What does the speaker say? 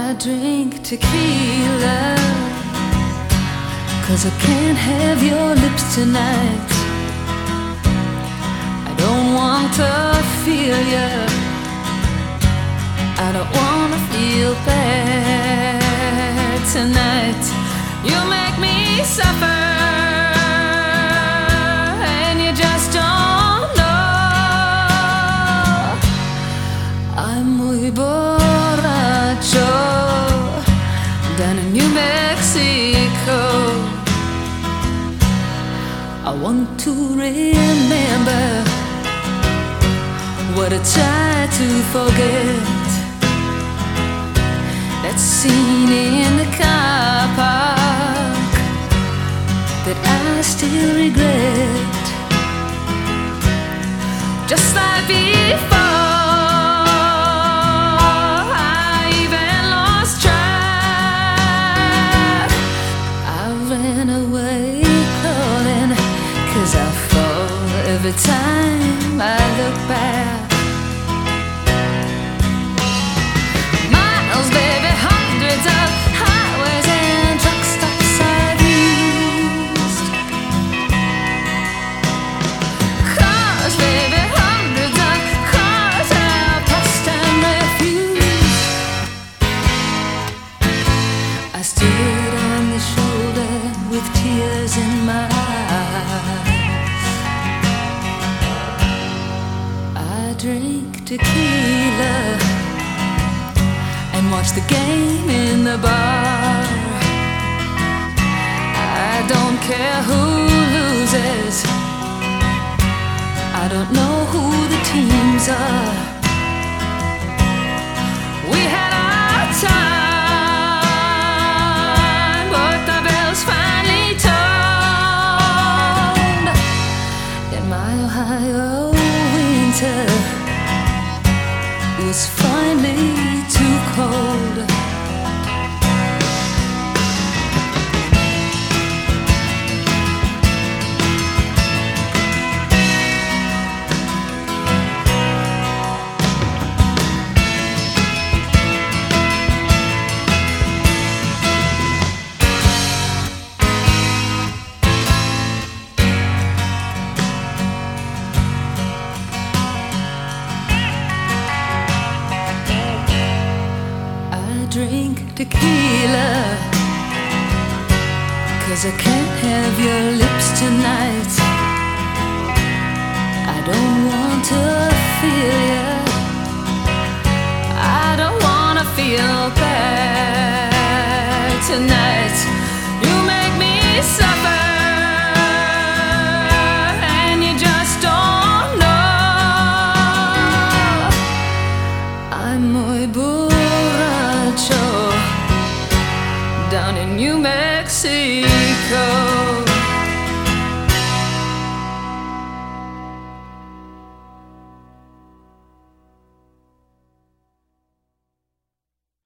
I drink tequila, 'cause I can't have your lips tonight. I don't want to feel you, I don't want to feel bad tonight. You make me suffer, and you just don't know. I'm muy borracho down in New Mexico. I want to remember what I tried to forget. That scene in the car park that I still regret. Just like before, I even lost track. I ran away crawling, 'cause I fall every time I look back. Miles, baby, hundreds of highways and truck stops I've used. Cars, baby, hundreds of cars I've passed and refused. I stood on the shoulder with tears in my eyes. I drink tequila and watch the game in the bar. I don't care who loses, I don't know who the teams are. We had our time, but the bells finally tolled. In my Ohio winter was finally too cold. Drink tequila, 'cause I can't have your lips tonight. I don't want to feel you, I don't want to feel bad tonight. You make me suffer, and you just don't know. I'm muy borracho down in New Mexico.